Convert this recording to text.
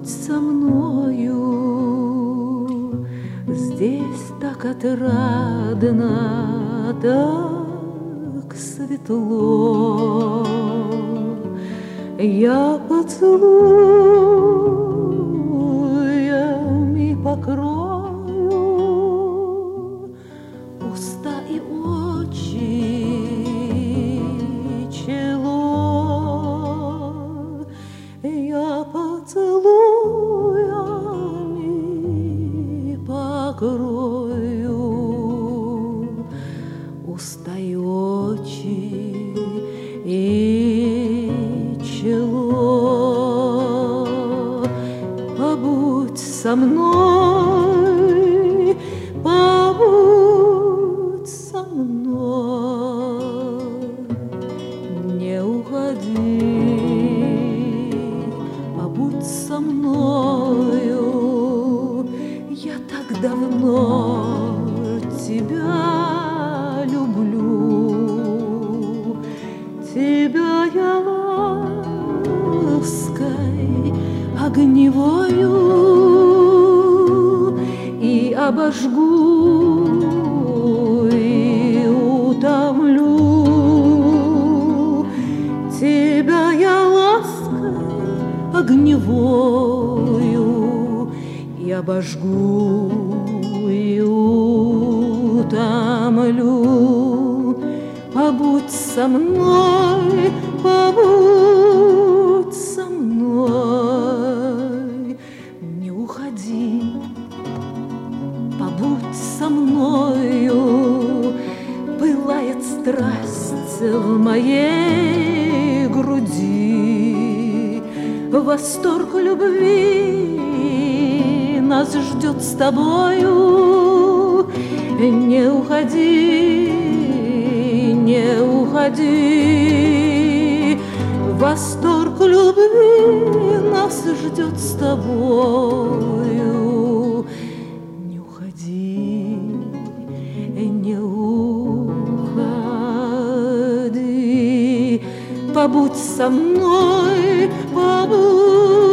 побудь со мною. Здесь так отрадно, так светло. Я поцелуями покрою уста и очи, чело. Я поцелуями покрою уста и очи и чело. Побудь со мной, побудь со мной, не уходи, побудь со мною. Я так давно тебя люблю, тебя я лаской огневою и обожгу, и утомлю. Тебя я лаской огневою и обожгу, и утомлю. Побудь со мной, побудь со мной, не уходи, побудь со мною. Пылает страсть в моей груди, восторг любви нас ждет с тобою. Не уходи, не уходи, восторг любви нас ждет с тобою. Не уходи, не уходи, побудь со мной, побудь.